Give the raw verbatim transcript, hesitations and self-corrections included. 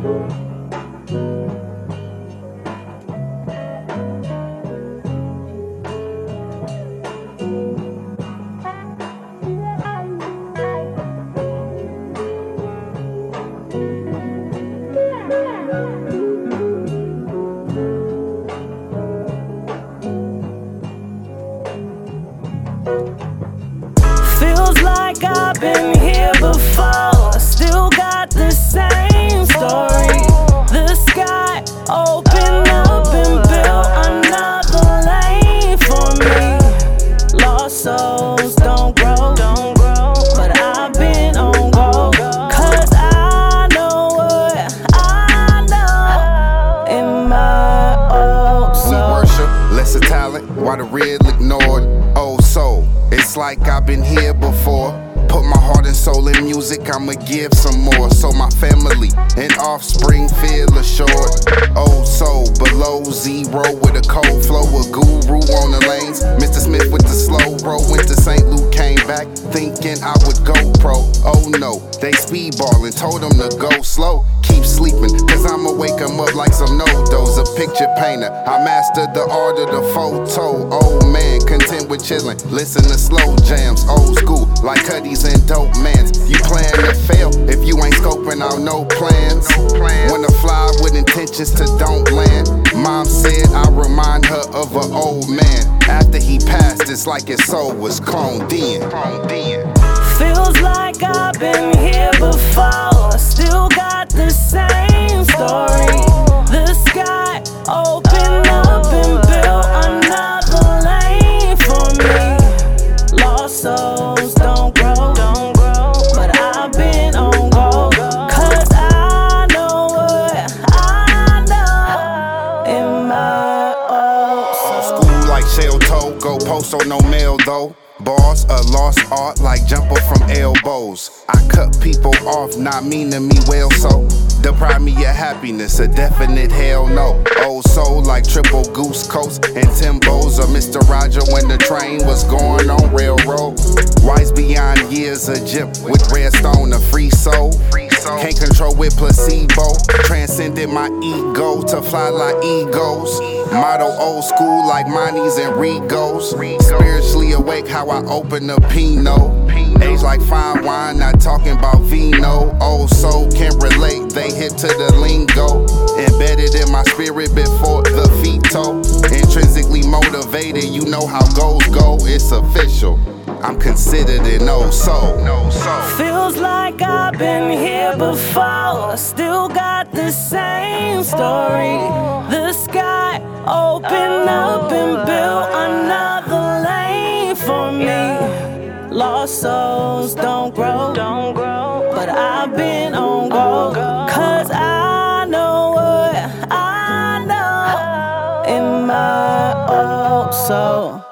Feels like I've been here before. Still got the same story. The sky opened up and built another lane for me. Lost souls don't grow, don't grow, but I've been on go. Cause I know what I know in my old soul. We worship lesser talent while the real ignored. Old soul, it's like I've been here before. Put my heart and soul in music, I'ma give some more. So my family and offspring feel assured. Old soul, below zero with a cold flow. A guru on the lanes. Mister Smith with the slow roll. Went to Saint Luke, came back thinking I would go pro. Oh no, they speedballin', told them to go slow. Keep sleeping, cause I'ma wake 'em up like some no-dos. A picture painter, I mastered the art of the photo. Old man, content with chillin', listen to slow jams. Old school, like Cuddies and dope mans. You plan to fail if you ain't scoping out no plans. Wanna fly with intentions to don't land. Mom said I remind her of an old man. After he passed, it's like his soul was cloned in. Feels like I've been here before. Still got the same story. The sky opened up and built another lane for me. Lost souls don't grow, don't grow, but I've been on go. Cause I know what I know in my old soul. School like shell toe, go post on no mail though. Bars, a lost art like jumper from elbows. I cut people off, not meaning me well, so deprive me of happiness, a definite hell no. Old soul like triple goose coats and Timbos, or Mister Roger when the train was going on railroad. Wise beyond years, a gym with redstone, a free soul. Can't control with placebo. Transcended my ego to fly like egos. Motto old school like Monties and Regos. Spiritually awake how I open a Pinot. Age like fine wine, not talking about vino. Old soul can't relate, they hip to the lingo. Embedded in my spirit before the veto. Intrinsically motivated, you know how goals go, it's official. I'm considered an old soul. Feels like I've been here before. Still got the same story. The sky opened up and built another lane for me. Lost souls don't grow, don't grow, but I've been on go. Cause I know what I know in my old soul.